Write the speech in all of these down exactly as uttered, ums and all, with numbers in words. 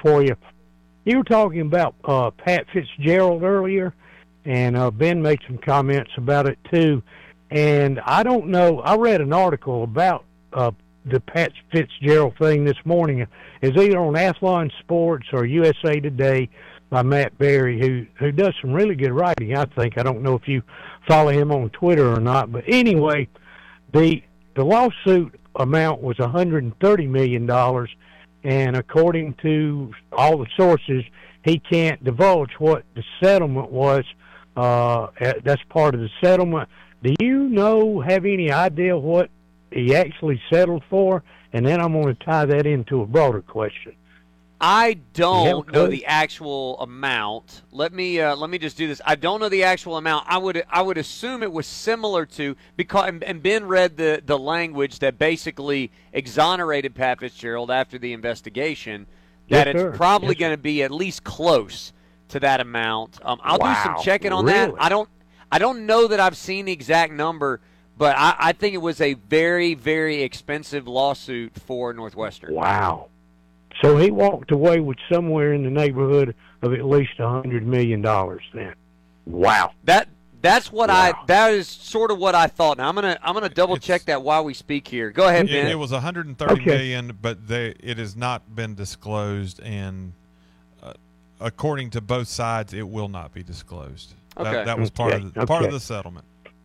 for you. You were talking about uh, Pat Fitzgerald earlier, and uh, Ben made some comments about it too. And I don't know. I read an article about uh, the Pat Fitzgerald thing this morning. It's either on Athlon Sports or U S A Today by Matt Berry, who who does some really good writing, I think. I don't know if you follow him on Twitter or not. But anyway, the the lawsuit amount was one hundred thirty million dollars. And according to all the sources, he can't divulge what the settlement was. Uh, that's part of the settlement. Do you know, have any idea what he actually settled for? And then I'm going to tie that into a broader question. I don't know the actual amount. Let me uh, let me just do this. I don't know the actual amount. I would I would assume it was similar to because and Ben read the, the language that basically exonerated Pat Fitzgerald after the investigation. That yes, it's sir. probably yes, going to be at least close to that amount. Um, I'll wow. do some checking on really? that. I don't I don't know that I've seen the exact number, but I, I think it was a very very expensive lawsuit for Northwestern. Wow. So he walked away with somewhere in the neighborhood of at least a hundred million dollars. Then, wow. That that's what wow. I. That is sort of what I thought. Now I'm gonna I'm gonna double It's, check that while we speak here. Go ahead, it, Ben. It was one hundred thirty okay. million, but they it has not been disclosed, and uh, according to both sides, it will not be disclosed. Okay. That, that was part okay. of the, okay. part of the settlement.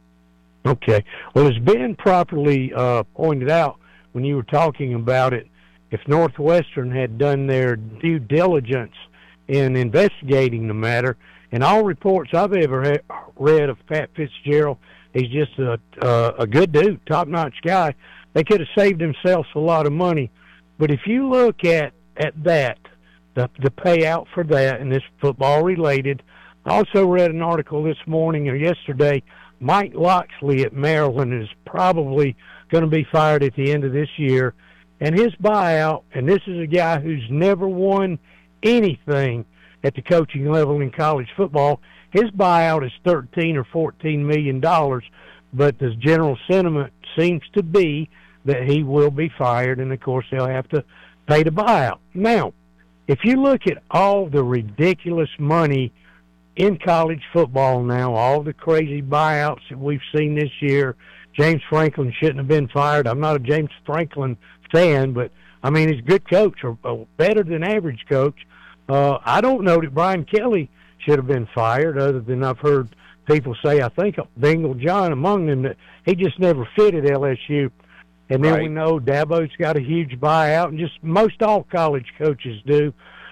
Okay. Well, as Ben properly uh, pointed out when you were talking about it, if Northwestern had done their due diligence in investigating the matter, and all reports I've ever ha- read of Pat Fitzgerald, he's just a uh, a good dude, top-notch guy. They could have saved themselves a lot of money. But if you look at, at that, the, the payout for that, and it's football-related, I also read an article this morning or yesterday, Mike Locksley at Maryland is probably going to be fired at the end of this year. And his buyout, and this is a guy who's never won anything at the coaching level in college football, his buyout is thirteen or fourteen million dollars, but the general sentiment seems to be that he will be fired, and of course they'll have to pay the buyout. Now, if you look at all the ridiculous money in college football now, all the crazy buyouts that we've seen this year, James Franklin shouldn't have been fired. I'm not a James Franklin fan, but I mean he's a good coach, or, or better than average coach. Uh, I don't know that Brian Kelly should have been fired, other than I've heard people say, I think Bengal John among them, that he just never fit at L S U. And then right. we know Dabo's got a huge buyout, and just most all college coaches do.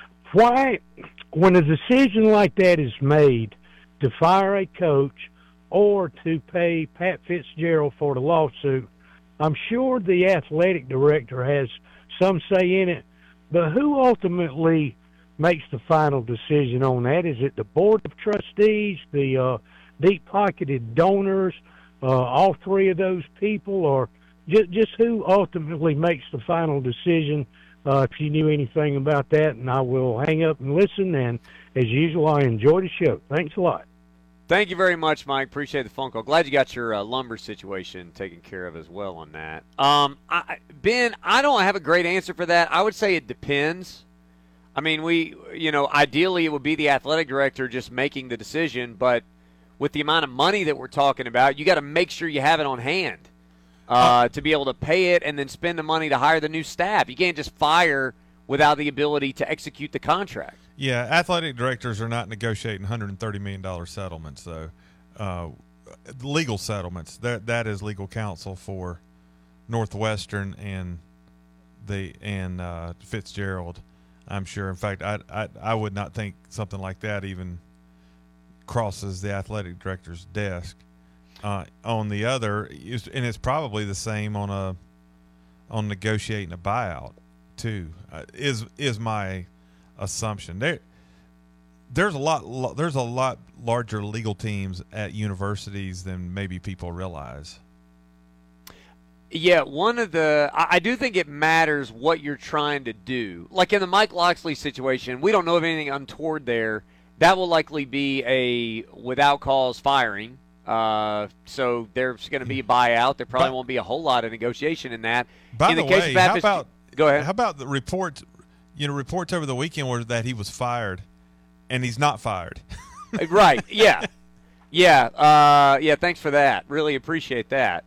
Why, when a decision like that is made to fire a coach or to pay Pat Fitzgerald for the lawsuit, I'm sure the athletic director has some say in it, but who ultimately makes the final decision on that? Is it the board of trustees, the uh, deep-pocketed donors, uh, all three of those people, or just, just who ultimately makes the final decision? Uh, if you knew anything about that, and I will hang up and listen, and as usual, I enjoy the show. Thanks a lot. Thank you very much, Mike. Appreciate the phone call. Glad you got your uh, lumber situation taken care of as well on that. Um, I, Ben, I don't have a great answer for that. I would say it depends. I mean, we, you know, ideally it would be the athletic director just making the decision, but with the amount of money that we're talking about, you got to make sure you have it on hand uh, to be able to pay it and then spend the money to hire the new staff. You can't just fire without the ability to execute the contract. Yeah, athletic directors are not negotiating one hundred thirty million dollars settlements, though. Uh, legal settlements. That that is legal counsel for Northwestern and the and uh, Fitzgerald, I'm sure. In fact, I, I I would not think something like that even crosses the athletic director's desk. Uh, on the other, and it's probably the same on a on negotiating a buyout too. Uh, is is my assumption. There, there's a lot. There's a lot larger legal teams at universities than maybe people realize. Yeah, one of the – I do think it matters what you're trying to do. Like in the Mike Locksley situation, we don't know of anything untoward there. That will likely be a without cause firing. Uh, so there's going to be a buyout. There probably but, won't be a whole lot of negotiation in that. By in the, the case way, of how Baptist, about go ahead. How about the reports? you know, reports over the weekend were that he was fired, and he's not fired. Right, yeah. Yeah, uh, yeah, thanks for that. Really appreciate that.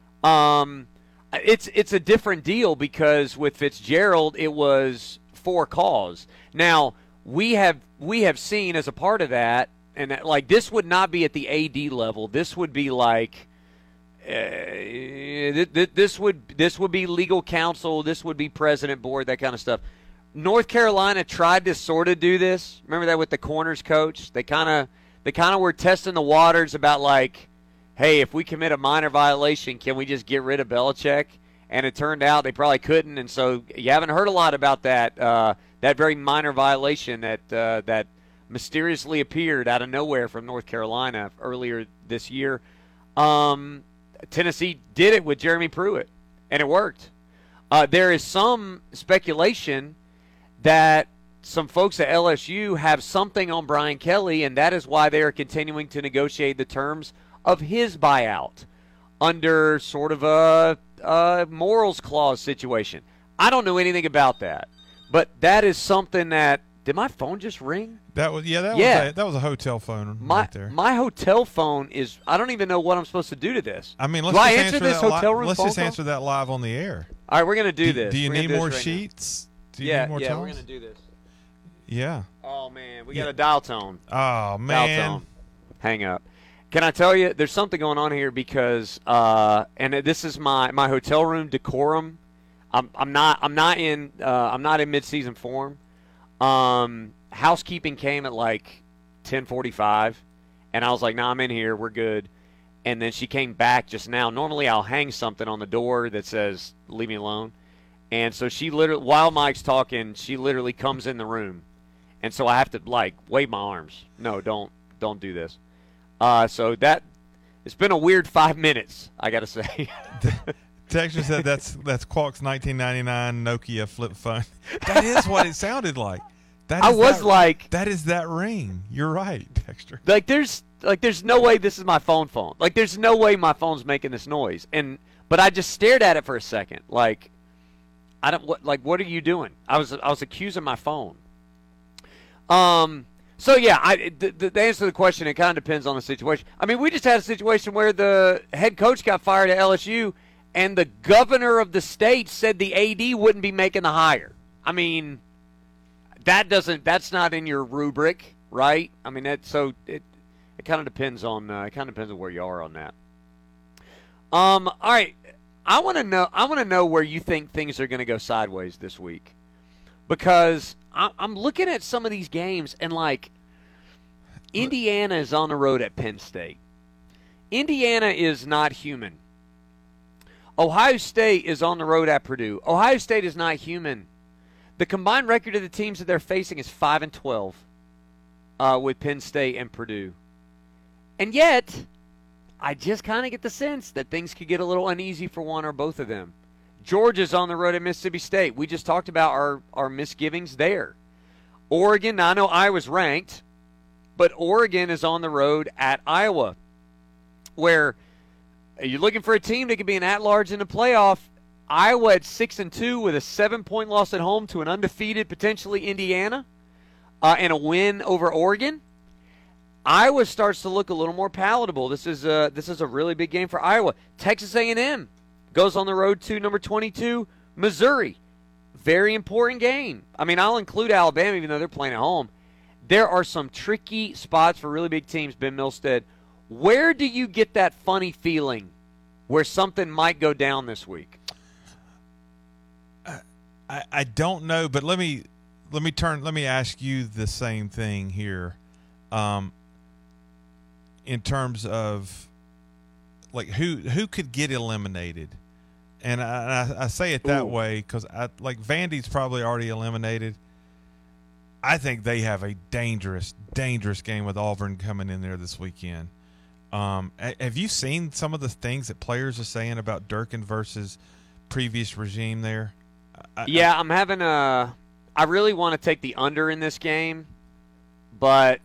Um, it's it's a different deal because with Fitzgerald, it was for cause. Now, we have we have seen as a part of that, and that, like this would not be at the A D level. This would be like uh, th- th- this would this would be legal counsel. This would be president board, that kind of stuff. North Carolina tried to sort of do this. Remember that with the corners coach? They kind of they kind of were testing the waters about like, hey, if we commit a minor violation, can we just get rid of Belichick? And it turned out they probably couldn't, and so you haven't heard a lot about that uh, that very minor violation that uh, that mysteriously appeared out of nowhere from North Carolina earlier this year. Um, Tennessee did it with Jeremy Pruitt, and it worked. Uh, there is some speculation that some folks at L S U have something on Brian Kelly, and that is why they are continuing to negotiate the terms of his buyout under sort of a, a morals clause situation. I don't know anything about that, but that is something that – did my phone just ring? That was yeah, that Yeah. was a, that was a hotel phone My right there. my hotel phone is – I don't even know what I'm supposed to do to this. I mean, Do let's I just answer answer this that hotel li- room Let's phone just call? answer that live on the air. All right, we're going to do, this. Do you We're gonna need do more this right sheets? Do you now. Yeah, need more yeah, towels? we're going to do this. Yeah. Oh, man, we Yeah. got a dial tone. Oh Dial man. tone. Hang up. Can I tell you, there's something going on here because, uh, and this is my, my hotel room decorum. I'm I'm not I'm not in uh, I'm not in mid-season form. Um, housekeeping came at like ten forty-five, and I was like, "Nah, I'm in here. We're good." And then she came back just now. Normally, I'll hang something on the door that says "Leave me alone," and so she literally, while Mike's talking, she literally comes in the room, and so I have to like wave my arms. No, don't don't do this. Uh, so that it's been a weird five minutes, I got to say. Texture said that's that's Quark's nineteen ninety-nine Nokia flip phone. That is what it sounded like. That I is was that, like, that is that ring. You're right, Texture. like there's like there's no way this is my phone phone. Like there's no way my phone's making this noise. And but I just stared at it for a second. Like I don't what like what are you doing? I was I was accusing my phone. Um. So yeah, I the, the answer to the question, it kind of depends on the situation. I mean, we just had a situation where the head coach got fired at L S U, and the governor of the state said the A D wouldn't be making the hire. I mean, that doesn't that's not in your rubric, right? I mean, that so it it kind of depends on uh, it kind of depends on where you are on that. Um. All right, I want to know I want to know where you think things are going to go sideways this week, because I'm looking at some of these games, and, like, Indiana is on the road at Penn State. Indiana is not human. Ohio State is on the road at Purdue. Ohio State is not human. The combined record of the teams that they're facing is five and twelve uh, with Penn State and Purdue. And yet, I just kind of get the sense that things could get a little uneasy for one or both of them. Georgia's on the road at Mississippi State. We just talked about our, our misgivings there. Oregon, now I know Iowa's ranked, but Oregon is on the road at Iowa, where you're looking for a team that could be an at-large in the playoff. Iowa at six and two with a seven-point loss at home to an undefeated, potentially Indiana, uh, and a win over Oregon. Iowa starts to look a little more palatable. This is a, this is a really big game for Iowa. Texas A and M goes on the road to number twenty-two, Missouri. Very important game. I mean, I'll include Alabama even though they're playing at home. There are some tricky spots for really big teams, Ben Milstead. Where do you get that funny feeling where something might go down this week? I, I don't know, but let me let me turn let me ask you the same thing here. Um, in terms of like who who could get eliminated? And I, I, I say it that Ooh. way because I like Vandy's probably already eliminated. I think they have a dangerous, dangerous game with Auburn coming in there this weekend. Um, have you seen some of the things that players are saying about Durkin versus previous regime there? I, Yeah, I'm having a – I really want to take the under in this game, but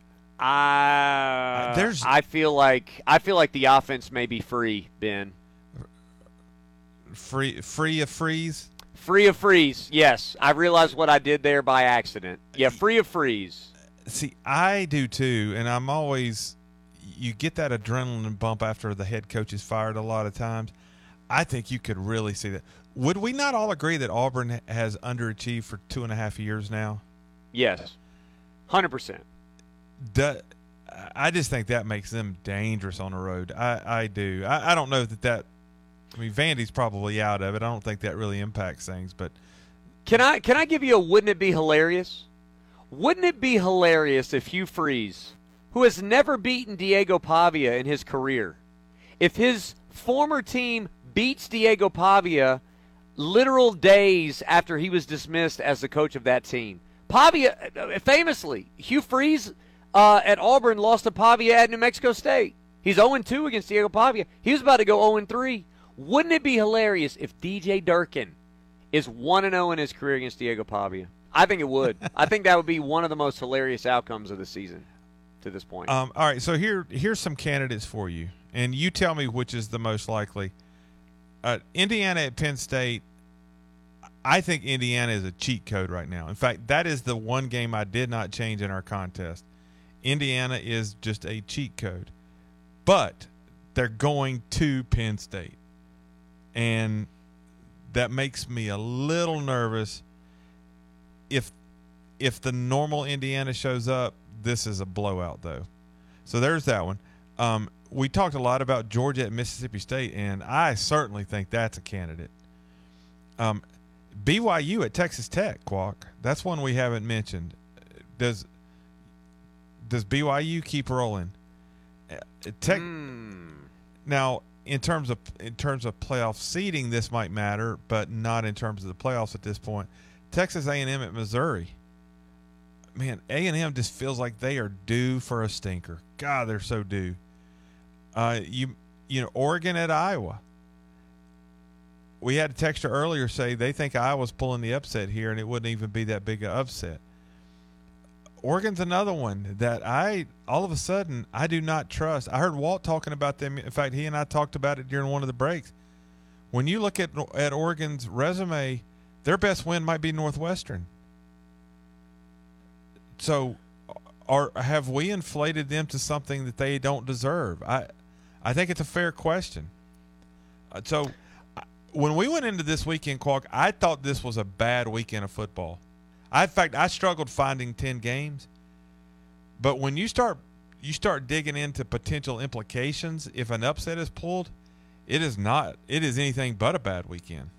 I There's- I feel like I feel like the offense may be free, Ben. Free, free of freeze. Free of freeze. Yes, I realized what I did there by accident. Yeah, free of freeze. See, I do too, and I'm always you get that adrenaline bump after the head coach is fired a lot of times. I think you could really see that. Would we not all agree that Auburn has underachieved for two and a half years now? Yes, one hundred percent. Do, I just think that makes them dangerous on the road. I, I do. I, I don't know that that – I mean, Vandy's probably out of it. I don't think that really impacts things. But Can I, can I give you a wouldn't it be hilarious? Wouldn't it be hilarious if Hugh Freeze, who has never beaten Diego Pavia in his career, if his former team beats Diego Pavia literal days after he was dismissed as the coach of that team? Pavia, famously, Hugh Freeze uh, at Auburn lost to Pavia at New Mexico State. He's oh and two against Diego Pavia. He was about to go oh and three. Wouldn't it be hilarious if D J Durkin is one and oh in his career against Diego Pavia? I think it would. I think that would be one of the most hilarious outcomes of the season to this point. Um, all right, so here here's some candidates for you, and you tell me which is the most likely. Uh, Indiana at Penn State, I think Indiana is a cheat code right now. In fact, that is the one game I did not change in our contest. Indiana is just a cheat code. But they're going to Penn State, and that makes me a little nervous. If if the normal Indiana shows up, this is a blowout, though. So there's that one. Um, we talked a lot about Georgia at Mississippi State, and I certainly think that's a candidate. Um, B Y U at Texas Tech, Quack. That's one we haven't mentioned. Does does B Y U keep rolling? Uh, Tech. Mm. Now, in terms of in terms of playoff seeding, this might matter, but not in terms of the playoffs at this point. Texas A and M at Missouri. Man, A and M just feels like they are due for a stinker. God, they're so due. Uh, you you know, Oregon at Iowa. We had a texter earlier say they think Iowa's pulling the upset here, and it wouldn't even be that big an upset. Oregon's another one that I, all of a sudden, I do not trust. I heard Walt talking about them. In fact, he and I talked about it during one of the breaks. When you look at at Oregon's resume, their best win might be Northwestern. So, are have we inflated them to something that they don't deserve? I, I think it's a fair question. Uh, so, when we went into this weekend, Quack, I thought this was a bad weekend of football. I, in fact, I struggled finding ten games. But when you start you start digging into potential implications, if an upset is pulled, it is not. It is anything but a bad weekend.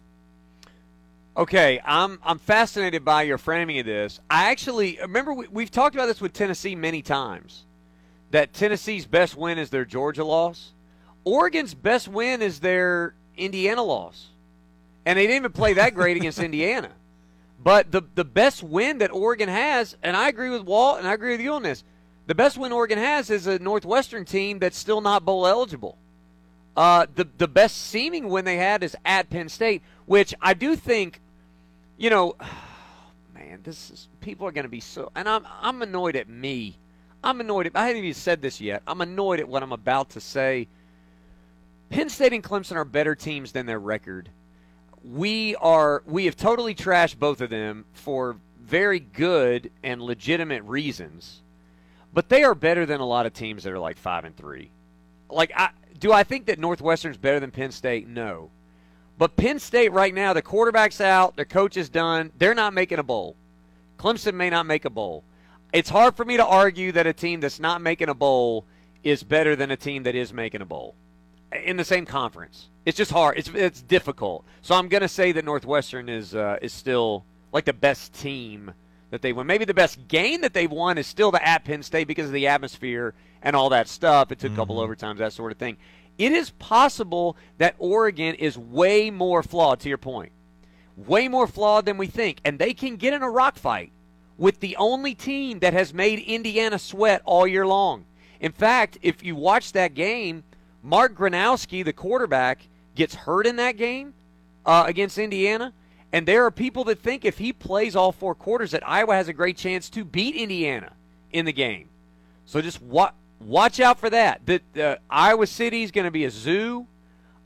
Okay, I'm I'm fascinated by your framing of this. I actually remember we, we've talked about this with Tennessee many times, that Tennessee's best win is their Georgia loss. Oregon's best win is their Indiana loss, and they didn't even play that great against Indiana. But the the best win that Oregon has, and I agree with Walt, and I agree with you on this, the best win Oregon has is a Northwestern team that's still not bowl eligible. Uh, the the best seeming win they had is at Penn State, which I do think, you know, oh, man, this is people are going to be so, and I'm I'm annoyed at me. I'm annoyed at, I haven't even said this yet. I'm annoyed at what I'm about to say. Penn State and Clemson are better teams than their record. We are we have totally trashed both of them for very good and legitimate reasons, but they are better than a lot of teams that are like five and three. Like, I, do I think that Northwestern's better than Penn State? No. But Penn State right now, the quarterback's out, their coach is done. They're not making a bowl. Clemson may not make a bowl. It's hard for me to argue that a team that's not making a bowl is better than a team that is making a bowl in the same conference. It's just hard. It's it's difficult. So I'm going to say that Northwestern is uh, is still like the best team that they won. Maybe the best game that they've won is still the at Penn State because of the atmosphere and all that stuff. It took mm-hmm. a couple overtimes, that sort of thing. It is possible that Oregon is way more flawed, to your point. Way more flawed than we think. And they can get in a rock fight with the only team that has made Indiana sweat all year long. In fact, if you watch that game, Mark Gronowski, the quarterback, gets hurt in that game uh, against Indiana. And there are people that think if he plays all four quarters that Iowa has a great chance to beat Indiana in the game. So just wa- watch out for that. The, uh, Iowa City is going to be a zoo.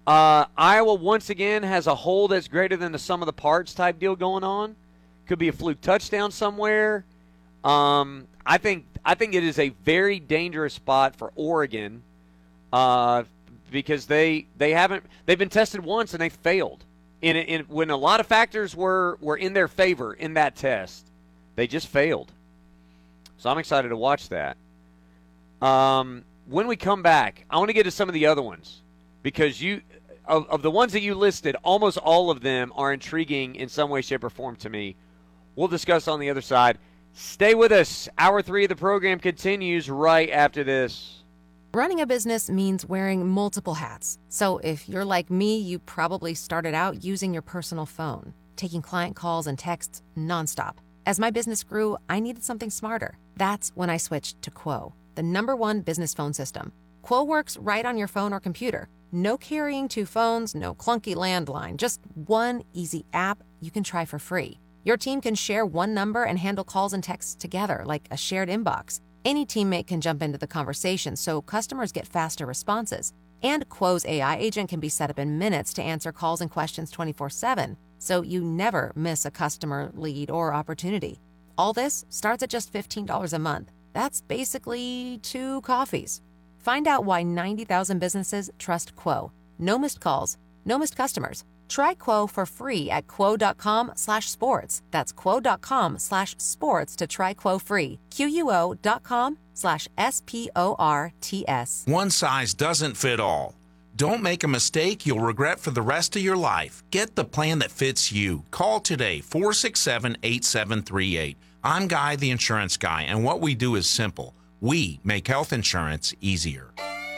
Uh, Iowa, once again, has a hole that's greater than the sum of the parts type deal going on. Could be a fluke touchdown somewhere. Um, I think I think it is a very dangerous spot for Oregon uh, because they they haven't they've been tested once and they failed. In, in when a lot of factors were were in their favor in that test, they just failed. So I'm excited to watch that. Um, when we come back, I want to get to some of the other ones because you. Of, of the ones that you listed, almost all of them are intriguing in some way, shape, or form to me. We'll discuss on the other side. Stay with us. Hour three of the program continues right after this. Running a business means wearing multiple hats. So if you're like me, you probably started out using your personal phone, taking client calls and texts nonstop. As my business grew, I needed something smarter. That's when I switched to Quo, the number one business phone system. Quo works right on your phone or computer. No carrying two phones, no clunky landline, just one easy app you can try for free. Your team can share one number and handle calls and texts together like a shared inbox. Any teammate can jump into the conversation so customers get faster responses. And Quo's A I agent can be set up in minutes to answer calls and questions twenty-four seven, so you never miss a customer lead or opportunity. All this starts at just fifteen dollars a month. That's basically two coffees. Find out why ninety thousand businesses trust Quo. No missed calls, no missed customers. Try Quo for free at quo.com slash sports. That's quo.com slash sports to try Quo free. Q-U-O.com slash S-P-O-R-T-S. One size doesn't fit all. Don't make a mistake you'll regret for the rest of your life. Get the plan that fits you. Call today, four six seven, eight seven three eight. I'm Guy, the insurance guy, and what we do is simple. We make health insurance easier.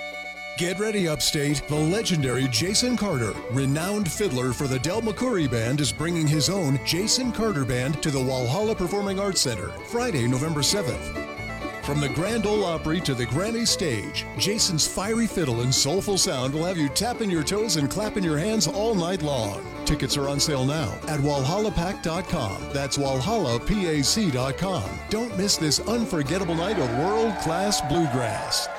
Get ready, Upstate. The legendary Jason Carter, renowned fiddler for the Del McCoury Band, is bringing his own Jason Carter Band to the Walhalla Performing Arts Center, Friday, November seventh. From the Grand Ole Opry to the Grammy stage, Jason's fiery fiddle and soulful sound will have you tapping your toes and clapping your hands all night long. Tickets are on sale now at walhalla pack dot com. That's walhalla pac dot com. Don't miss this unforgettable night of world-class bluegrass.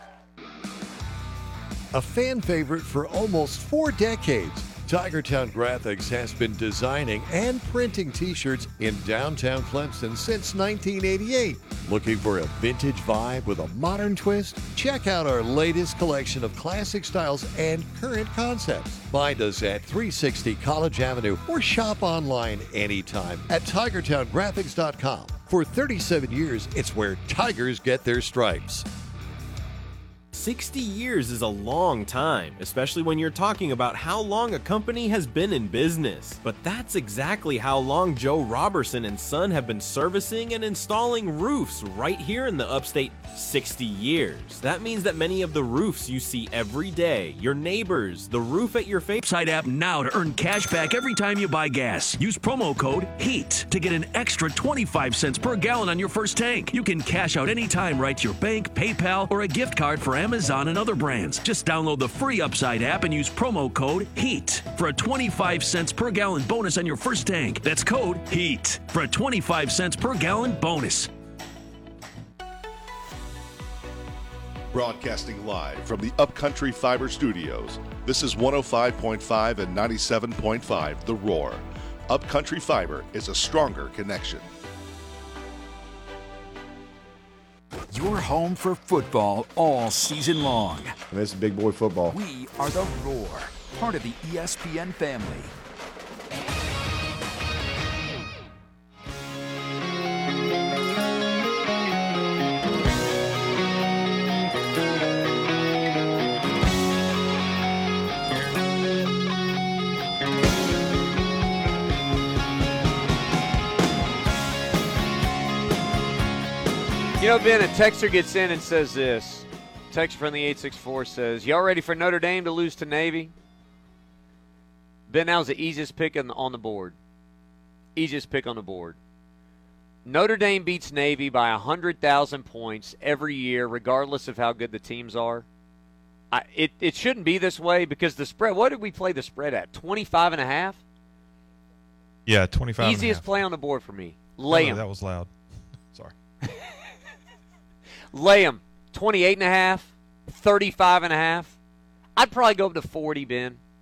A fan favorite for almost four decades, Tigertown Graphics has been designing and printing t-shirts in downtown Clemson since nineteen eighty-eight. Looking for a vintage vibe with a modern twist? Check out our latest collection of classic styles and current concepts. Find us at three sixty College Avenue or shop online anytime at tigertown graphics dot com. For thirty-seven years, it's where Tigers get their stripes. sixty years is a long time, especially when you're talking about how long a company has been in business. But that's exactly how long Joe Robertson and Son have been servicing and installing roofs right here in the Upstate. sixty years. That means that many of the roofs you see every day, your neighbors, the roof at your favorite Upside app now to earn cash back every time you buy gas. Use promo code HEAT to get an extra twenty-five cents per gallon on your first tank. You can cash out anytime right to your bank, PayPal, or a gift card for Amazon and other brands. Just download the free Upside app and use promo code HEAT for a twenty-five cents per gallon bonus on your first tank. That's code HEAT for a twenty-five cents per gallon bonus. Broadcasting live from the Upcountry Fiber Studios. This is one oh five point five and ninety-seven point five The Roar. Upcountry Fiber is a stronger connection. Your home for football all season long. And this is big boy football. We are The Roar, part of the E S P N family. You know, Ben, a texter gets in and says this. Text from the eight six four says, y'all ready for Notre Dame to lose to Navy? Ben, that was the easiest pick on the, on the board. Easiest pick on the board. Notre Dame beats Navy by one hundred thousand points every year, regardless of how good the teams are. I, it, it shouldn't be this way because the spread, what did we play the spread at? twenty-five and a half? Yeah, twenty-five Easiest and a half. play on the board for me. Lay oh, them. That was loud. Sorry. Lay them. twenty-eight and a half, thirty-five and a half. I'd probably go up to forty, Ben.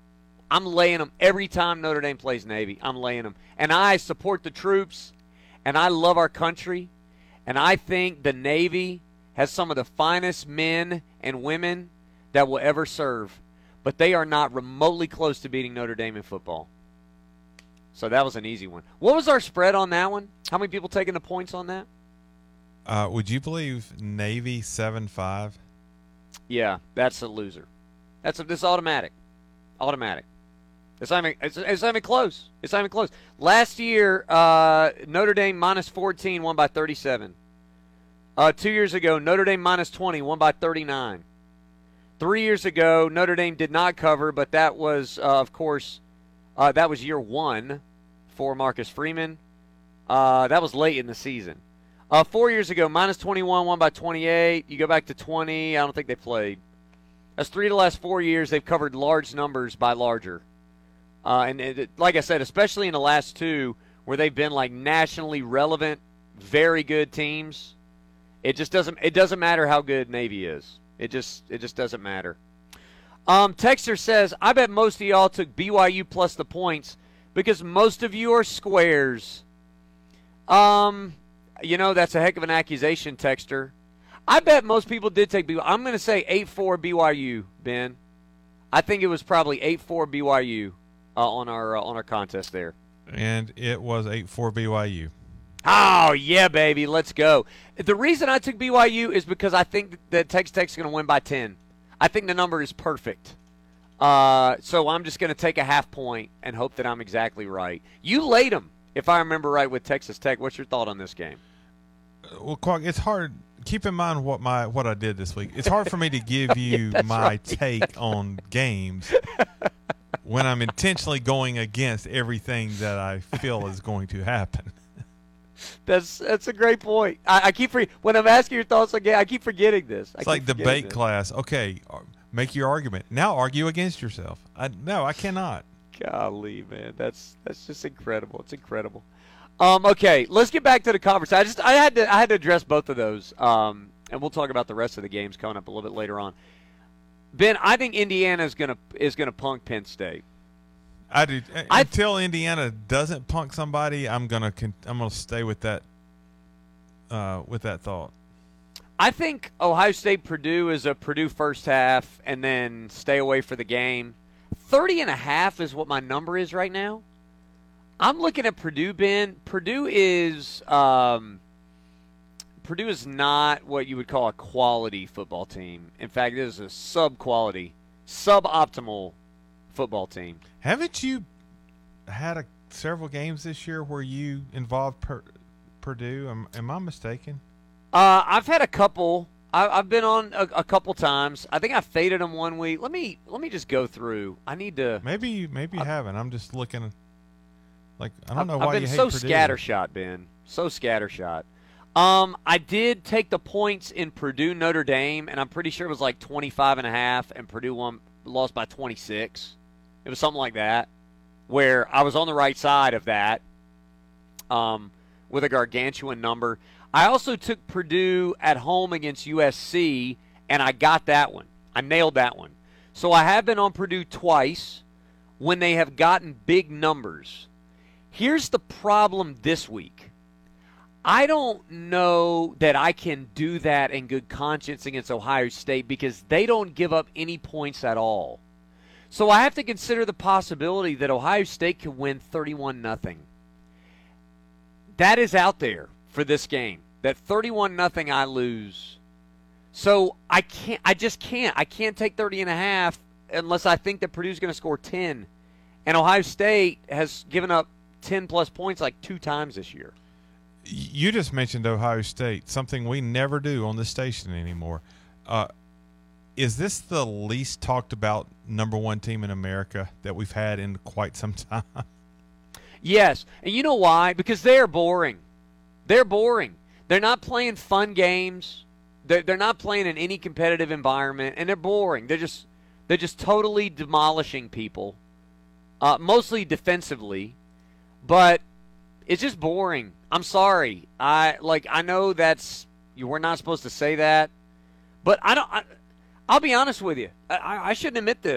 I'm laying them every time Notre Dame plays Navy. I'm laying them. And I support the troops, and I love our country, and I think the Navy has some of the finest men and women that will ever serve. But they are not remotely close to beating Notre Dame in football. So that was an easy one. What was our spread on that one? How many people taking the points on that? Uh, would you believe Navy seven five? Yeah, that's a loser. That's a, this automatic. Automatic. It's not even, it's, it's not even close. It's not even close. Last year, uh, Notre Dame minus fourteen won by thirty-seven. Uh, two years ago, Notre Dame minus twenty won by thirty-nine. Three years ago, Notre Dame did not cover, but that was, uh, of course, uh, that was year one for Marcus Freeman. Uh, that was late in the season. Uh, four years ago, minus twenty-one, won by twenty-eight. You go back to twenty, I don't think they played. That's three of the last four years they've covered large numbers by larger. Uh, and it, like I said, especially in the last two where they've been like nationally relevant, very good teams, it just doesn't it doesn't matter how good Navy is. It just it just doesn't matter. Um, Texter says, I bet most of y'all took B Y U plus the points because most of you are squares. Um, you know, that's a heck of an accusation, Texter. I bet most people did take B Y U. I'm going to say eight four B Y U, Ben. I think it was probably eight four B Y U uh, on our uh, on our contest there. And it was eight four B Y U. Oh, yeah, baby. Let's go. The reason I took B Y U is because I think that Texas Tech's going to win by ten. I think the number is perfect. Uh, so I'm just going to take a half point and hope that I'm exactly right. You laid them, if I remember right, with Texas Tech. What's your thought on this game? Well, Quack, it's hard. Keep in mind what my what I did this week. It's hard for me to give you yeah, my right. take on games when I'm intentionally going against everything that I feel is going to happen. That's that's a great point. I, I keep for, when I'm asking your thoughts again, I keep forgetting this. I It's keep like forgetting debate this. class. Okay, make your argument. Now argue against yourself. I, no, I cannot. Golly, man, that's that's just incredible. It's incredible. Um, okay, let's get back to the conference. I just I had to I had to address both of those, um, and we'll talk about the rest of the games coming up a little bit later on. Ben, I think Indiana is gonna is gonna punk Penn State. I do. I, Until Indiana doesn't punk somebody, I'm gonna I'm gonna stay with that uh, with that thought. I think Ohio State Purdue is a Purdue first half and then stay away for the game. thirty and a half is what my number is right now. I'm looking at Purdue, Ben. Purdue is um, Purdue is not what you would call a quality football team. In fact, it is a sub-quality, suboptimal football team. Haven't you had a, several games this year where you involved per, Purdue? Am, am I mistaken? Uh, I've had a couple. I, I've been on a, a couple times. I think I faded them one week. Let me let me just go through. I need to. Maybe you maybe you I, haven't. I'm just looking. Like I don't know I've, why I've been you hate so Purdue. scattershot, Ben. So scattershot. Um, I did take the points in Purdue Notre Dame, and I'm pretty sure it was like twenty-five and a half, and Purdue won lost by twenty-six. It was something like that, where I was on the right side of that, um, with a gargantuan number. I also took Purdue at home against U S C, and I got that one. I nailed that one. So I have been on Purdue twice when they have gotten big numbers. Here's the problem this week. I don't know that I can do that in good conscience against Ohio State because they don't give up any points at all. So I have to consider the possibility that Ohio State could win thirty-one nothing. That is out there for this game. That thirty-one nothing I lose. So I can't I just can't. I can't take thirty and a half unless I think that Purdue's going to score ten. And Ohio State has given up ten plus points like two times this year. You just mentioned Ohio State, something we never do on this station anymore. Uh, is this the least talked about number one team in America that we've had in quite some time? Yes, and you know why? Because they're boring. They're boring. They're not playing fun games. They're, they're not playing in any competitive environment, and they're boring. They're just they're just totally demolishing people, uh, mostly defensively, but it's just boring. I'm sorry. I like. I know that's you. We're not supposed to say that, but I don't. I, I'll be honest with you. I, I shouldn't admit this.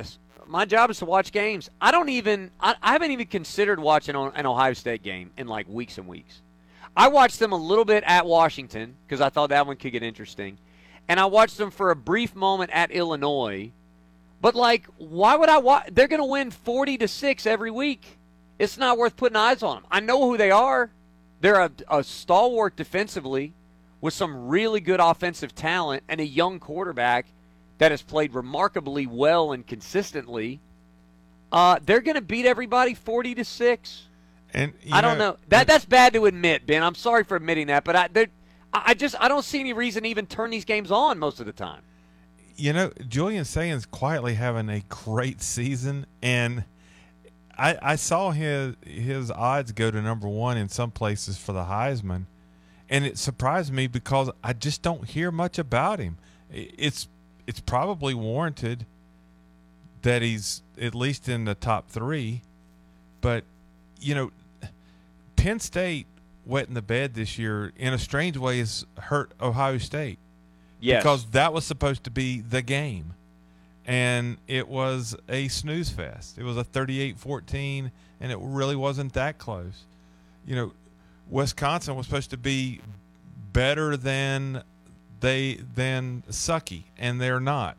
my job is to watch games. I don't even I, I haven't even considered watching an Ohio State game in like weeks and weeks. I watched them a little bit at Washington because I thought that one could get interesting, and I watched them for a brief moment at Illinois. But like, why would I watch? They're going to win forty to six every week. It's not worth putting eyes on them. I know who they are. They're a, a stalwart defensively with some really good offensive talent and a young quarterback that has played remarkably well and consistently. Uh, they're going to beat everybody forty to six. And I don't know. know. That that's bad to admit, Ben. I'm sorry for admitting that, but I I just I don't see any reason to even turn these games on most of the time. You know, Julian Saban's quietly having a great season, and I I saw his his odds go to number one in some places for the Heisman, and it surprised me because I just don't hear much about him. It's It's probably warranted that he's at least in the top three. But, you know, Penn State wet in the bed this year in a strange way has hurt Ohio State. Yes. Because that was supposed to be the game. And it was a snooze fest. It was a thirty-eight fourteen, and it really wasn't that close. You know, Wisconsin was supposed to be better than – they then sucky, and they're not.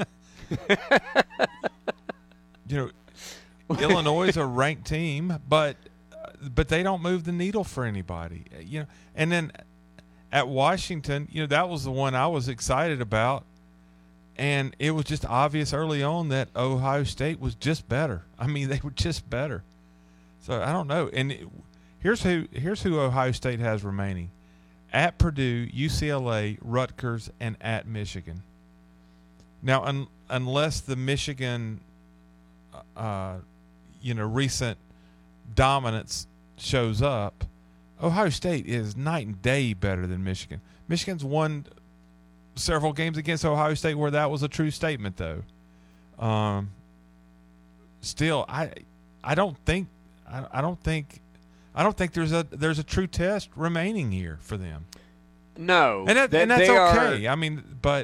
You know, Illinois is a ranked team, but but they don't move the needle for anybody. You know, and then at Washington, you know, that was the one I was excited about, and it was just obvious early on that Ohio State was just better. I mean, they were just better. So I don't know. And it, here's who here's who Ohio State has remaining. At Purdue, U C L A, Rutgers, and at Michigan. Now, un, unless the Michigan, uh, you know, recent dominance shows up, Ohio State is night and day better than Michigan. Michigan's won several games against Ohio State where that was a true statement, though. Um, still, I, I don't think, I, I don't think. I don't think there's a there's a true test remaining here for them. No, and, that, that and that's they okay. Are, I mean, but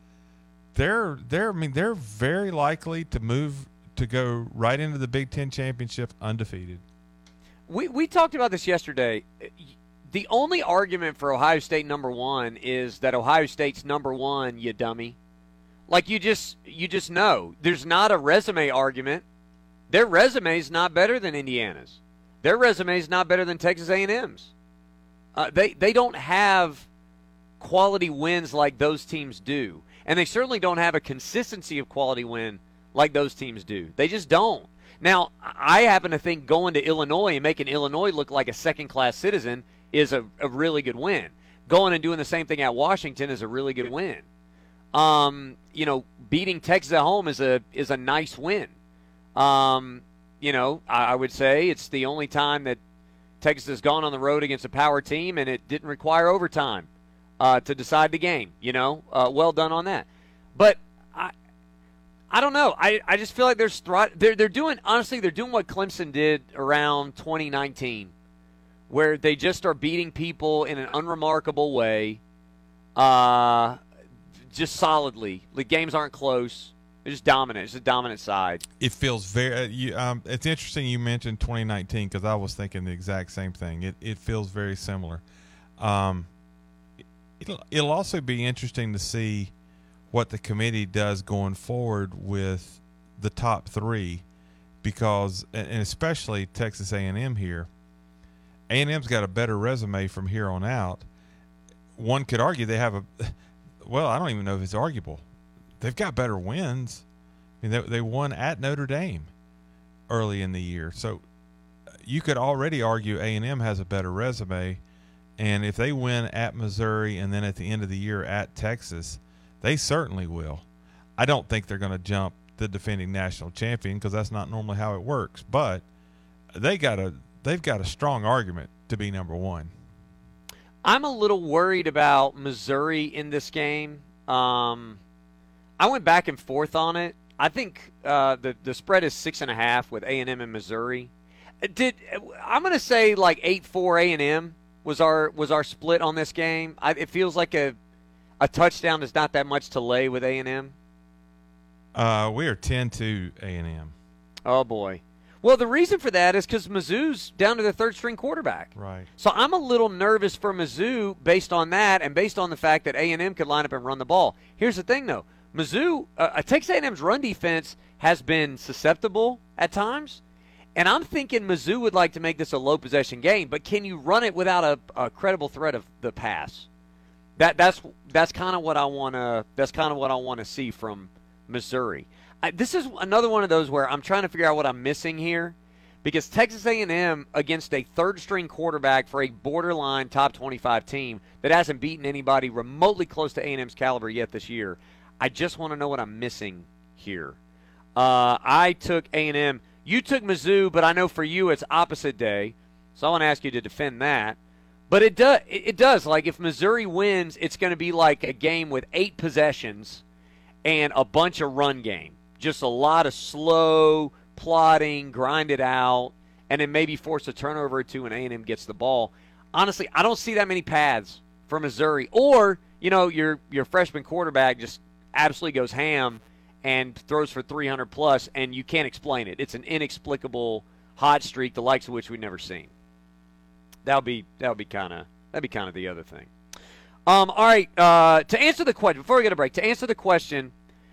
they're they're I mean they're very likely to move to go right into the Big Ten championship undefeated. We we talked about this yesterday. The only argument for Ohio State number one is that Ohio State's number one, you dummy. Like you just you just know there's not a resume argument. Their resume's not better than Indiana's. Their resume is not better than Texas A and M's. Uh, they they don't have quality wins like those teams do, and they certainly don't have a consistency of quality win like those teams do. They just don't. Now, I happen to think going to Illinois and making Illinois look like a second-class citizen is a, a really good win. Going and doing the same thing at Washington is a really good win. Um, you know, beating Texas at home is a is a nice win. Um. You know, I would say it's the only time that Texas has gone on the road against a power team, and it didn't require overtime uh, to decide the game. You know, uh, well done on that. But I, I don't know. I, I just feel like there's they're they're doing honestly they're doing what Clemson did around twenty nineteen, where they just are beating people in an unremarkable way, uh, just solidly. The games aren't close. They're just dominant. It's a dominant side. It feels very. You, um, it's interesting you mentioned twenty nineteen because I was thinking the exact same thing. It it feels very similar. Um, it'll it'll also be interesting to see what the committee does going forward with the top three, because and especially Texas A and M here. A and M's got a better resume from here on out. One could argue they have a. Well, I don't even know if it's arguable. They've got better wins. I mean, they, they won at Notre Dame early in the year. So you could already argue A and M has a better resume. And if they win at Missouri and then at the end of the year at Texas, they certainly will. I don't think they're going to jump the defending national champion because that's not normally how it works. But they got a, they've got a strong argument to be number one. I'm a little worried about Missouri in this game. Um I went back and forth on it. I think uh, the the spread is six and a half with A and M and Missouri. Did I'm going to say like eight four A and M was our was our split on this game. I, it feels like a a touchdown is not that much to lay with A and M. Uh, we are ten to A and M. Oh, boy. Well, the reason for that is because Mizzou's down to their third-string quarterback. Right. So I'm a little nervous for Mizzou based on that and based on the fact that A and M could line up and run the ball. Here's the thing, though. Mizzou, uh, Texas A and M's run defense has been susceptible at times, and I'm thinking Mizzou would like to make this a low-possession game, but can you run it without a, a credible threat of the pass? That that's that's kind of what I want to that's kind of what I want to see from Missouri. I, this is another one of those where I'm trying to figure out what I'm missing here, because Texas A and M against a third-string quarterback for a borderline top twenty-five team that hasn't beaten anybody remotely close to A and M's caliber yet this year. I just want to know what I'm missing here. Uh, I took A and M. You took Mizzou, but I know for you it's opposite day, so I want to ask you to defend that. But it does. It does. Like if Missouri wins, it's going to be like a game with eight possessions and a bunch of run game. Just a lot of slow plotting, grind it out, and then maybe force a turnover or two and A and M gets the ball. Honestly, I don't see that many paths for Missouri. Or, you know, your your freshman quarterback just absolutely goes ham and throws for three hundred plus, and you can't explain it. It's an inexplicable hot streak, the likes of which we've never seen. That'll be that'll be kind of that'd be kind of the other thing. Um, all right, uh, to answer the question, before we get a break, to answer the question,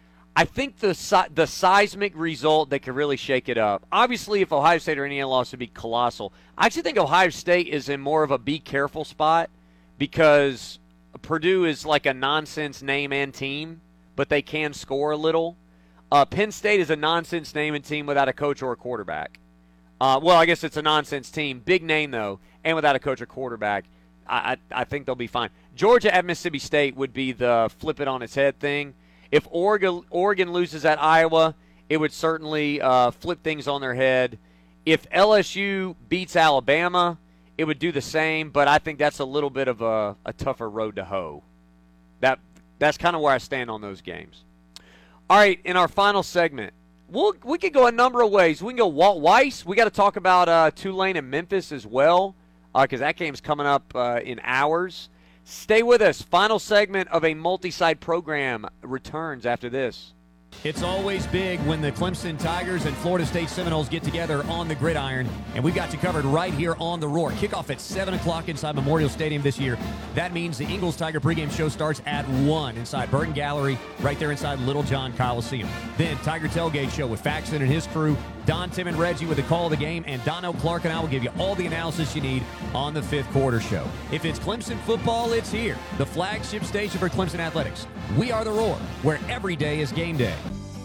I think the the seismic result that could really shake it up. Obviously, if Ohio State or Indiana lost, it'd be colossal. I actually think Ohio State is in more of a be careful spot because Purdue is like a nonsense name and team, but they can score a little. Uh, Penn State is a nonsense name and team without a coach or a quarterback. Uh, well, I guess it's a nonsense team. Big name, though, and without a coach or quarterback. I, I, I think they'll be fine. Georgia at Mississippi State would be the flip it on its head thing. If Oregon, Oregon loses at Iowa, it would certainly uh, flip things on their head. If L S U beats Alabama, it would do the same, but I think that's a little bit of a, a tougher road to hoe. That That's kind of where I stand on those games. All right, in our final segment, we'll, we could go a number of ways. We can go Walt Weiss. We got to talk about uh, Tulane and Memphis as well, because uh, that game's coming up uh, in hours. Stay with us. Final segment of a multi-site program returns after this. It's always big when the Clemson Tigers and Florida State Seminoles get together on the gridiron, and we've got you covered right here on The Roar. Kickoff at seven o'clock inside Memorial Stadium this year. That means the Ingles Tiger pregame show starts at one inside Burton Gallery, right there inside Little John Coliseum. Then Tiger Tailgate Show with Faxon and his crew, Don, Tim, and Reggie with the call of the game, and Donnell Clark and I will give you all the analysis you need on the fifth quarter show. If it's Clemson football, it's here, the flagship station for Clemson Athletics. We are The Roar, where every day is game day.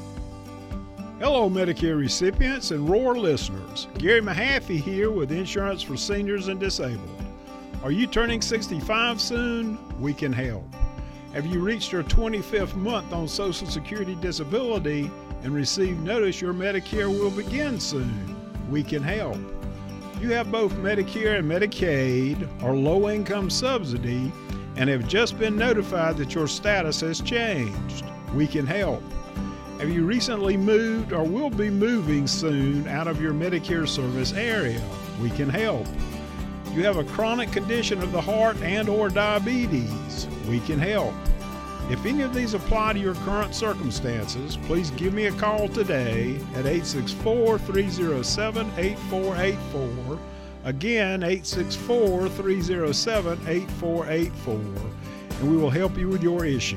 Hello, Medicare recipients and Roar listeners. Gary Mahaffey here with Insurance for Seniors and Disabled. Are you turning sixty-five soon? We can help. Have you reached your twenty-fifth month on Social Security disability and received notice your Medicare will begin soon? We can help. You have both Medicare and Medicaid or low-income subsidy and have just been notified that your status has changed. We can help. Have you recently moved or will be moving soon out of your Medicare service area? We can help. You have a chronic condition of the heart and or diabetes? We can help. If any of these apply to your current circumstances, please give me a call today at eight six four, three oh seven, eight four eight four. Again, eight six four, three oh seven, eight four eight four, and we will help you with your issue.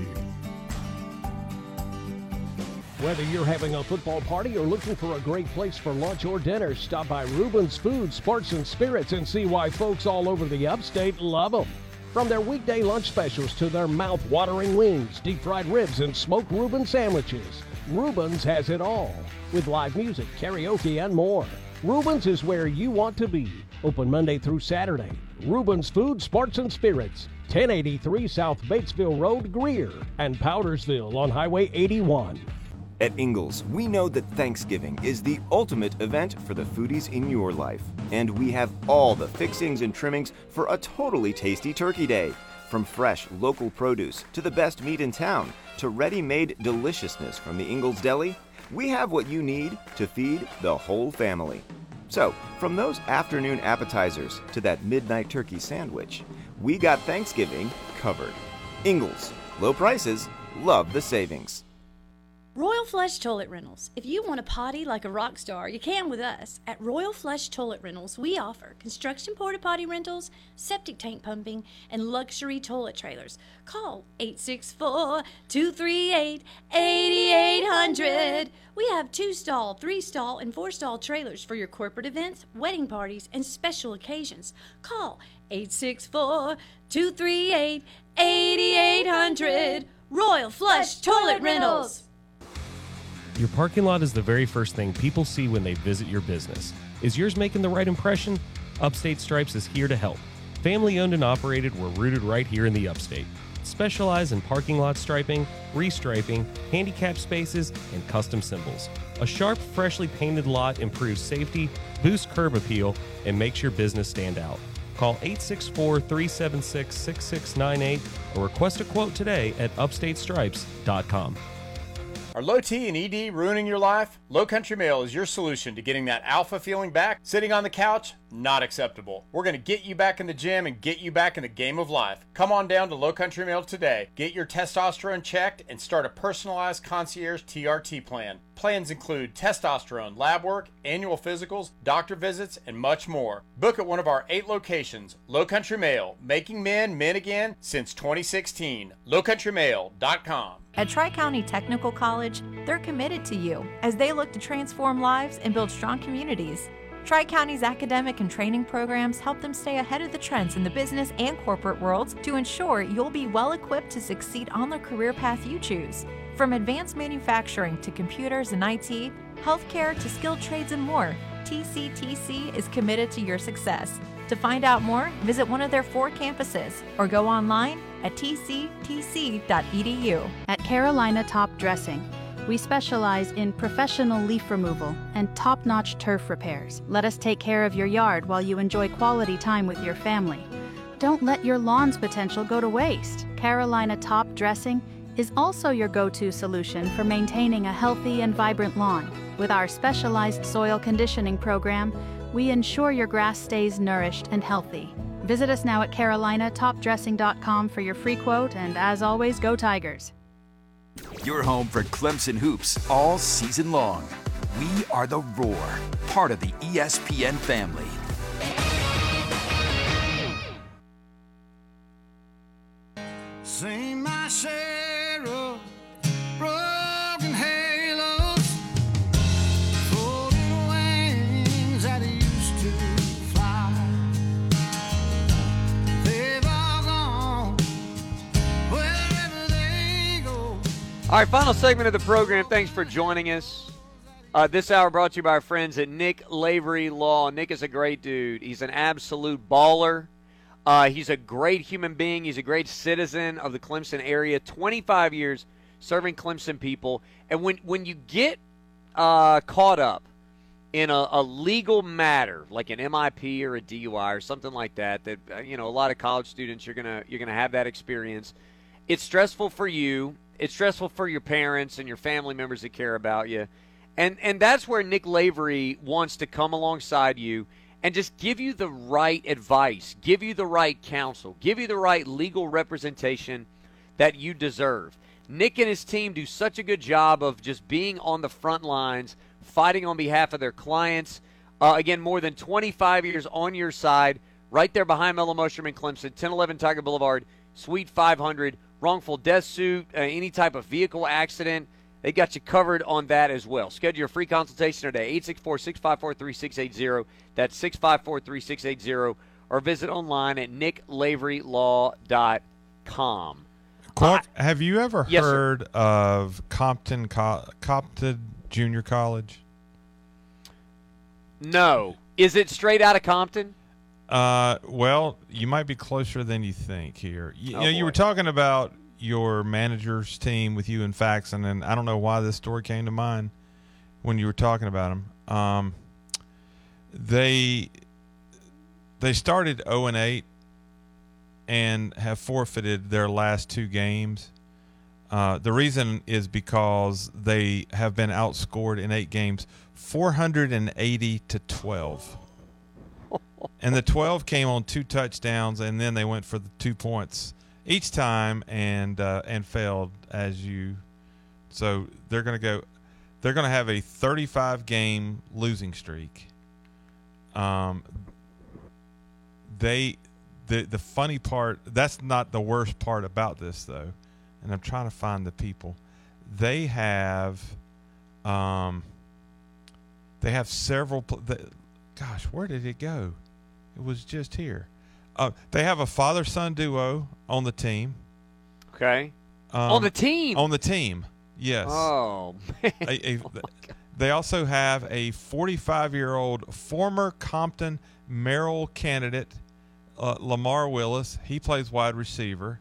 Whether you're having a football party or looking for a great place for lunch or dinner, stop by Reuben's Food, Sports, and Spirits and see why folks all over the upstate love them. From their weekday lunch specials to their mouth-watering wings, deep-fried ribs, and smoked Reuben sandwiches, Reuben's has it all, with live music, karaoke, and more. Reuben's is where you want to be. Open Monday through Saturday. Reuben's Food, Sports, and Spirits, ten eighty-three South Batesville Road, Greer, and Powdersville on Highway eighty-one. At Ingles, we know that Thanksgiving is the ultimate event for the foodies in your life. And we have all the fixings and trimmings for a totally tasty turkey day. From fresh, local produce to the best meat in town to ready-made deliciousness from the Ingles Deli, we have what you need to feed the whole family. So, from those afternoon appetizers to that midnight turkey sandwich, we got Thanksgiving covered. Ingles, low prices, love the savings. Royal Flush Toilet Rentals. If you want to potty like a rock star, you can with us. At Royal Flush Toilet Rentals, we offer construction porta potty rentals, septic tank pumping, and luxury toilet trailers. Call eight six four, two three eight, eight eight zero zero. We have two-stall, three-stall, and four-stall trailers for your corporate events, wedding parties, and special occasions. Call eight six four, two three eight, eight eight zero zero. Royal Flush Toilet Rentals. Your parking lot is the very first thing people see when they visit your business. Is yours making the right impression? Upstate Stripes is here to help. Family owned and operated, we're rooted right here in the Upstate. Specialize in parking lot striping, restriping, handicap spaces, and custom symbols. A sharp, freshly painted lot improves safety, boosts curb appeal, and makes your business stand out. Call eight six four, three seven six, six six nine eight or request a quote today at upstate stripes dot com. Are low T and E D ruining your life? Low Country Mail is your solution to getting that alpha feeling back. Sitting on the couch? Not acceptable. We're going to get you back in the gym and get you back in the game of life. Come on down to Low Country Mail today. Get your testosterone checked and start a personalized concierge T R T plan. Plans include testosterone, lab work, annual physicals, doctor visits, and much more. Book at one of our eight locations. Low Country Mail, making men men again since twenty sixteen. low country mail dot com. At Tri-County Technical College, they're committed to you as they look to transform lives and build strong communities. Tri-County's academic and training programs help them stay ahead of the trends in the business and corporate worlds to ensure you'll be well equipped to succeed on the career path you choose. From advanced manufacturing to computers and I T, healthcare to skilled trades and more, T C T C is committed to your success. To find out more, visit one of their four campuses or go online at t c t c dot e d u. At Carolina Top Dressing, we specialize in professional leaf removal and top-notch turf repairs. Let us take care of your yard while you enjoy quality time with your family. Don't let your lawn's potential go to waste. Carolina Top Dressing is also your go-to solution for maintaining a healthy and vibrant lawn. With our specialized soil conditioning program, we ensure your grass stays nourished and healthy. Visit us now at carolina top dressing dot com for your free quote, and as always, go Tigers. You're home for Clemson hoops all season long. We are the Roar, part of the E S P N family. Sing my share of broken halos, folded wings that used to fly. They've all gone wherever they go. All right, final segment of the program. Thanks for joining us. Uh, this hour brought to you by our friends at Nick Lavery Law. Nick is a great dude. He's an absolute baller. Uh, he's a great human being. He's a great citizen of the Clemson area. twenty-five years serving Clemson people. And when, when you get uh, caught up in a, a legal matter, like an M I P or a D U I or something like that, that uh, you know, a lot of college students, you're gonna you're gonna have that experience. It's stressful for you. It's stressful for your parents and your family members that care about you. And and that's where Nick Lavery wants to come alongside you and just give you the right advice, give you the right counsel, give you the right legal representation that you deserve. Nick and his team do such a good job of just being on the front lines, fighting on behalf of their clients. Uh, again, more than twenty-five years on your side, right there behind Mellow Mushroom in Clemson, ten eleven Tiger Boulevard, Suite five hundred, wrongful death suit, uh, any type of vehicle accident. They got you covered on that as well. Schedule your free consultation today, eight six four, six five four, three six eight zero. That's six five four, three six eight zero. Or visit online at nick lavery law dot com. Clark, uh, have you ever yes, heard sir. of Compton Co- Compton Junior College? No. Is it straight out of Compton? Uh, well, you might be closer than you think here. You, oh, you know, you boy. were talking about your manager's team with you and Faxon, and I don't know why this story came to mind when you were talking about them. Um, they they started oh and eight and have forfeited their last two games. Uh, the reason is because they have been outscored in eight games, four hundred eighty to twelve. And the twelve came on two touchdowns, and then they went for the two points each time and uh, and failed, as you So they're going to go. They're going to have a thirty-five game losing streak. Um, they, the the funny part. That's not the worst part about this, though. And I'm trying to find the people. They have, um, they have several. The, gosh, where did it go? It was just here. Uh, they have a father-son duo on the team. Okay. Um, on the team. On the team. Yes. Oh man. A, a, oh, my God. They also have a forty-five-year-old former Compton Merrill candidate, uh, Lamar Willis. He plays wide receiver.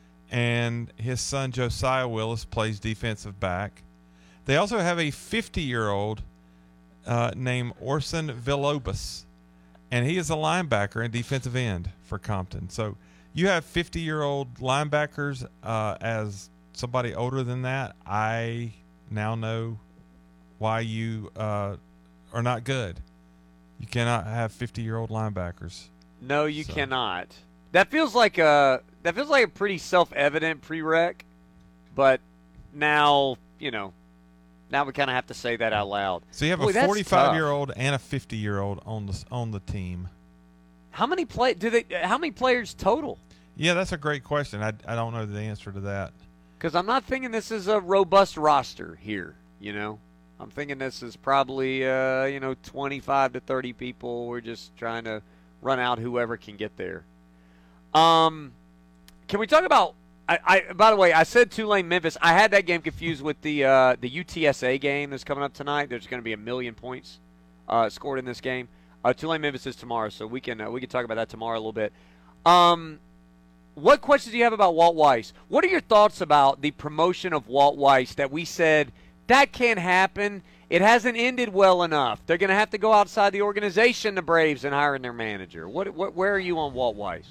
And his son Josiah Willis plays defensive back. They also have a fifty-year-old uh, named Orson Villalobos, and he is a linebacker and defensive end for Compton. So you have fifty-year-old linebackers. Uh, as somebody older than that, I now know why you uh, are not good. You cannot have fifty-year-old linebackers. No, you So. cannot. That feels like a that feels like a pretty self-evident prereq, but now you know. Now we kind of have to say that out loud. So you have Boy, a that's forty-five-year-old tough. and a fifty-year-old on the on the team. How many play? Do they? How many players total? Yeah, that's a great question. I, I don't know the answer to that. Because I'm not thinking this is a robust roster here. You know, I'm thinking this is probably uh, you know twenty-five to thirty people. We're just trying to run out whoever can get there. Um, can we talk about? I, I by the way, I said Tulane Memphis. I had that game confused with the uh, the U T S A game that's coming up tonight. There's going to be a million points uh, scored in this game. Uh, Tulane Memphis is tomorrow, so we can uh, we can talk about that tomorrow a little bit. Um, what questions do you have about Walt Weiss? What are your thoughts about the promotion of Walt Weiss that we said that can't happen? It hasn't ended well enough. They're going to have to go outside the organization, the Braves, and hiring their manager. What, what where are you on Walt Weiss?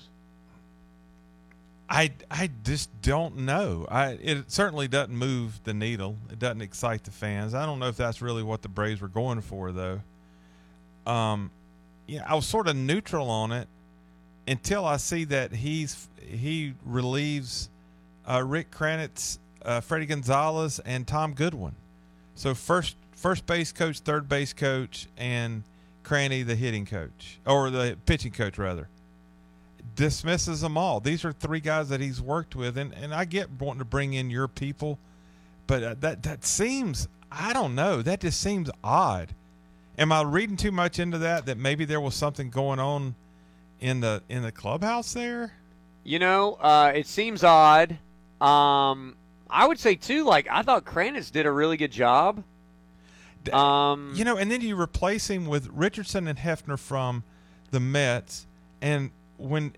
I, I just don't know. I it certainly doesn't move the needle. It doesn't excite the fans. I don't know if that's really what the Braves were going for, though. Um, yeah, I was sort of neutral on it until I see that he's he relieves uh, Rick Kranitz, uh, Freddie Gonzalez, and Tom Goodwin. So first first base coach, third base coach, and Cranny the hitting coach or the pitching coach rather. Dismisses them all. These are three guys that he's worked with, and, and I get wanting to bring in your people, but uh, that that seems, I don't know, that just seems odd. Am I reading too much into that? That maybe there was something going on in the in the clubhouse there? You know, uh, it seems odd. Um, I would say too, like I thought Kranitz did a really good job. Um, you know, and then you replace him with Richardson and Hefner from the Mets, and when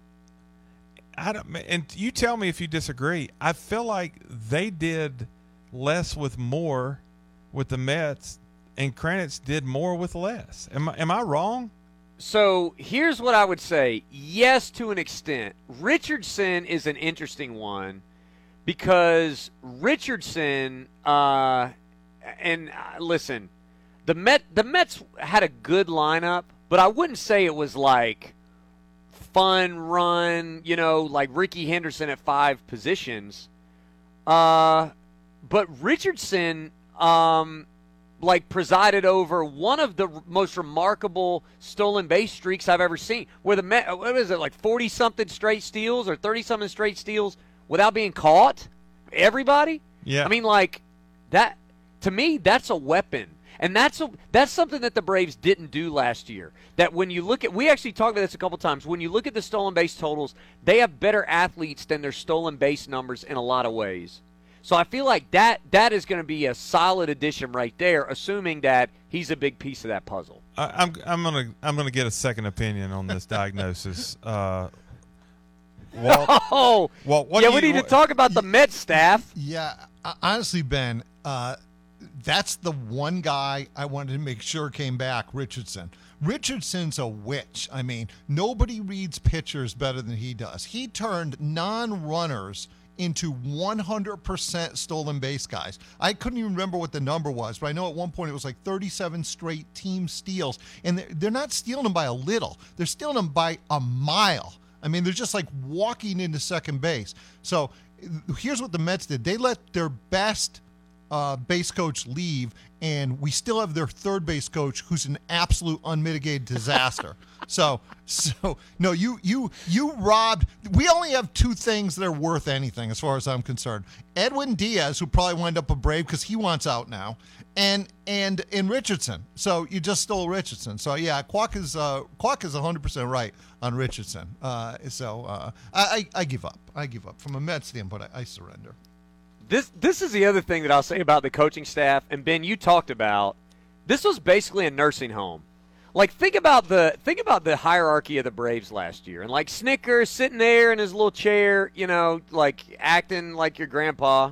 I don't, and you tell me if you disagree. I feel like they did less with more with the Mets, and Kranitz did more with less. Am I, am I wrong? So here's what I would say. Yes, to an extent. Richardson is an interesting one because Richardson, uh, and uh, listen, the Met the Mets had a good lineup, but I wouldn't say it was like fun run, you know, like Ricky Henderson at five positions. Uh, but Richardson, um, like presided over one of the most remarkable stolen base streaks I've ever seen. Where the Met, what is it, like forty something straight steals or thirty something straight steals without being caught? Everybody? Yeah. I mean, like that. To me, that's a weapon. And that's a, that's something that the Braves didn't do last year. That when you look at, we actually talked about this a couple times. When you look at the stolen base totals, they have better athletes than their stolen base numbers in a lot of ways. So I feel like that that is going to be a solid addition right there, assuming that he's a big piece of that puzzle. I, I'm I'm gonna I'm gonna get a second opinion on this diagnosis. Uh, Walt, oh, Walt, what yeah, do we you, need to talk about the Mets staff. Yeah, honestly, Ben. Uh, That's the one guy I wanted to make sure came back, Richardson. Richardson's a witch. I mean, nobody reads pitchers better than he does. He turned non-runners into one hundred percent stolen base guys. I couldn't even remember what the number was, but I know at one point it was like thirty-seven straight team steals. And they're, they're not stealing them by a little. They're stealing them by a mile. I mean, they're just like walking into second base. So here's what the Mets did. They let their best uh, base coach leave, and we still have their third base coach, who's an absolute unmitigated disaster. so, so no, you you you robbed. We only have two things that are worth anything, as far as I'm concerned. Edwin Diaz, who probably wind up a Brave because he wants out now, and and and Richardson. So you just stole Richardson. So yeah, Quack is uh, Quack is one hundred percent right on Richardson. Uh, so uh, I, I I give up. I give up from a Mets standpoint. I, I surrender. This this is the other thing that I'll say about the coaching staff. And Ben, you talked about this was basically a nursing home. Like think about the think about the hierarchy of the Braves last year, and like Snicker sitting there in his little chair, you know, like acting like your grandpa.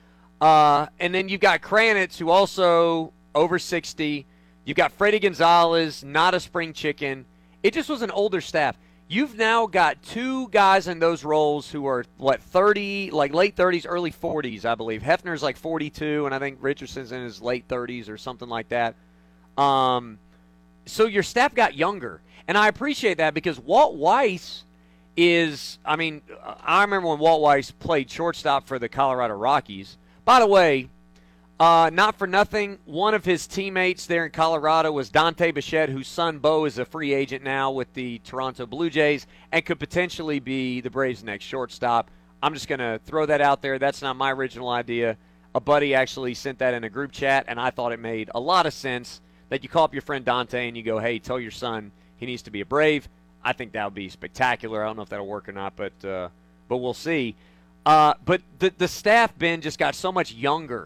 Uh, and then you've got Kranitz, who also over sixty. You've got Freddie Gonzalez, not a spring chicken. It just was an older staff. You've now got two guys in those roles who are, what, thirty, like late thirties, early forties, I believe. Hefner's like forty-two, and I think Richardson's in his late thirties or something like that. Um, so your staff got younger. And I appreciate that because Walt Weiss is, I mean, I remember when Walt Weiss played shortstop for the Colorado Rockies. By the way, uh, not for nothing, one of his teammates there in Colorado was Dante Bichette, whose son Bo is a free agent now with the Toronto Blue Jays and could potentially be the Braves' next shortstop. I'm just going to throw that out there. That's not my original idea. A buddy actually sent that in a group chat, and I thought it made a lot of sense that you call up your friend Dante and you go, hey, tell your son he needs to be a Brave. I think that would be spectacular. I don't know if that'll work or not, but uh, but we'll see. Uh, but the the staff, Ben, just got so much younger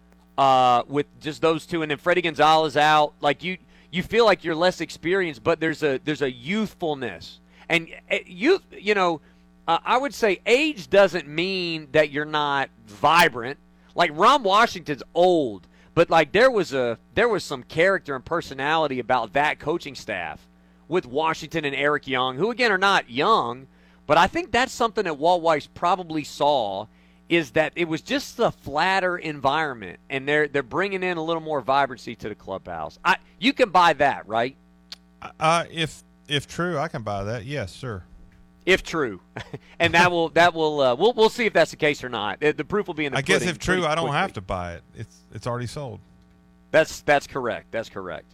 uh, with just those two, and then Freddie Gonzalez out. Like you, you feel like you're less experienced, but there's a there's a youthfulness, and uh, you you know, uh, I would say age doesn't mean that you're not vibrant. Like Ron Washington's old, but like there was a there was some character and personality about that coaching staff with Washington and Eric Young, who again are not young. But I think that's something that Walt Weiss probably saw, is that it was just a flatter environment, and they're they're bringing in a little more vibrancy to the clubhouse. I, you can buy that, right? Uh, if if true, I can buy that. Yes, sir. If true, and that will that will uh, we'll we'll see if that's the case or not. The proof will be in the I guess pudding if true, pretty I don't quickly. have to buy it. It's it's already sold. That's that's correct. That's correct.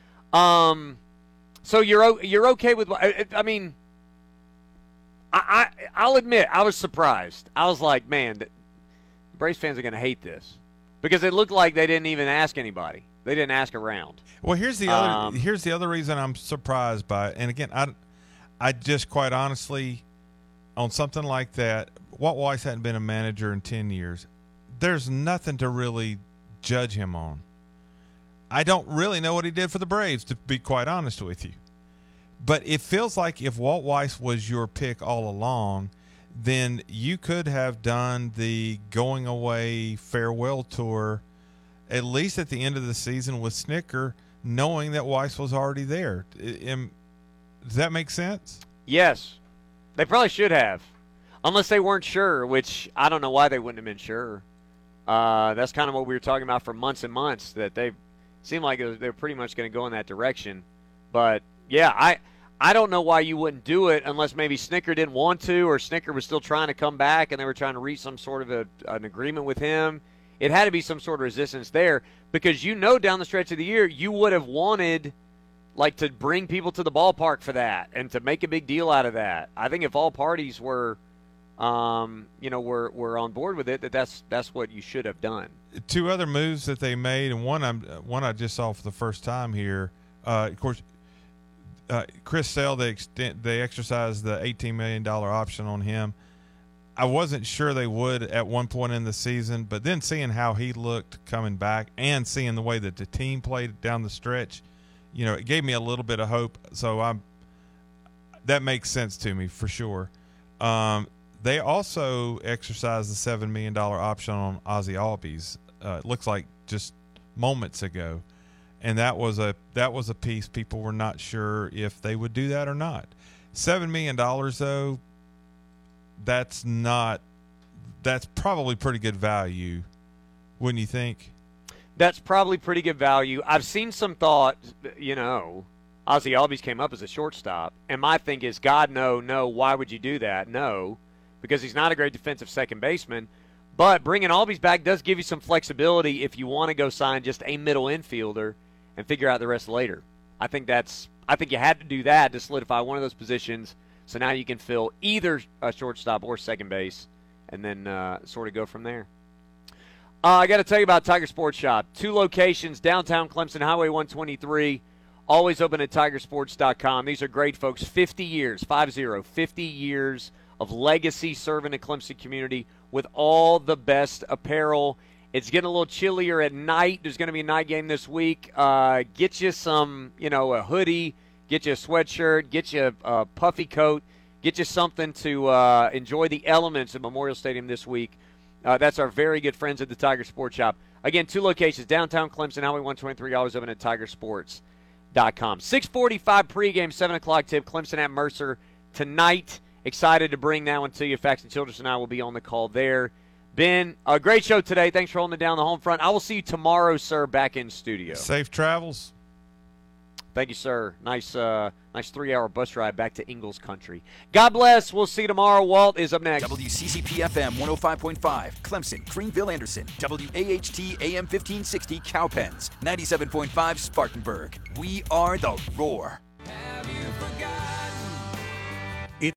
Um, so you're o- you're okay with? I, I mean. I, I, I'll admit, I was surprised. I was like, man, the Braves fans are going to hate this because it looked like they didn't even ask anybody. They didn't ask around. Well, here's the other Um, here's the other reason I'm surprised by it. And again, I, I just quite honestly, on something like that, Walt Weiss hadn't been a manager in ten years. There's nothing to really judge him on. I don't really know what he did for the Braves, to be quite honest with you. But it feels like if Walt Weiss was your pick all along, then you could have done the going away farewell tour at least at the end of the season with Snicker, knowing that Weiss was already there. Am- Does that make sense? Yes. They probably should have. Unless they weren't sure, which I don't know why they wouldn't have been sure. Uh, that's kind of what we were talking about for months and months, that they seemed like it was, they were pretty much going to go in that direction. But, yeah, I I don't know why you wouldn't do it unless maybe Snicker didn't want to, or Snicker was still trying to come back and they were trying to reach some sort of a, an agreement with him. It had to be some sort of resistance there because you know down the stretch of the year you would have wanted – like to bring people to the ballpark for that and to make a big deal out of that. I think if all parties were, um, you know, were were on board with it, that that's that's what you should have done. Two other moves that they made, and one I'm one I just saw for the first time here. Uh, of course, uh, Chris Sale, they extend, they exercised the eighteen million dollars option on him. I wasn't sure they would at one point in the season, but then seeing how he looked coming back and seeing the way that the team played down the stretch, you know, it gave me a little bit of hope. So I'm, that makes sense to me for sure. Um, they also exercised the seven million dollars option on Ozzie Albies. Uh, it looks like just moments ago. And that was a, that was a piece people were not sure if they would do that or not. seven million dollars though, that's not, that's probably pretty good value. Wouldn't you think? That's probably pretty good value. I've seen some thought, you know, Ozzie Albies came up as a shortstop, and my thing is, God, no, no, why would you do that? No, because he's not a great defensive second baseman. But bringing Albies back does give you some flexibility if you want to go sign just a middle infielder and figure out the rest later. I think that's. I think you had to do that to solidify one of those positions, so now you can fill either a shortstop or second base, and then uh, sort of go from there. Uh, I got to tell you about Tiger Sports Shop. Two locations, downtown Clemson, Highway one twenty-three, always open at tiger sports dot com. These are great folks. fifty years, five zero, fifty years of legacy serving the Clemson community with all the best apparel. It's getting a little chillier at night. There's going to be a night game this week. Uh, get you some, you know, a hoodie, get you a sweatshirt, get you a, a puffy coat, get you something to uh, enjoy the elements at Memorial Stadium this week. Uh, that's our very good friends at the Tiger Sports Shop. Again, two locations, downtown Clemson, Highway one twenty-three, always open at tiger sports dot com. six forty-five pregame, seven o'clock tip, Clemson at Mercer tonight. Excited to bring that one to you. Faxon Childress and I will be on the call there. Ben, a great show today. Thanks for holding it down the home front. I will see you tomorrow, sir, back in studio. Safe travels. Thank you, sir. Nice uh, nice three-hour bus ride back to Ingles Country. God bless. We'll see you tomorrow. Walt is up next. W C C P F M one oh five point five, Clemson, Greenville, Anderson. W A H T A M fifteen sixty, Cowpens. ninety-seven point five, Spartanburg. We are the Roar.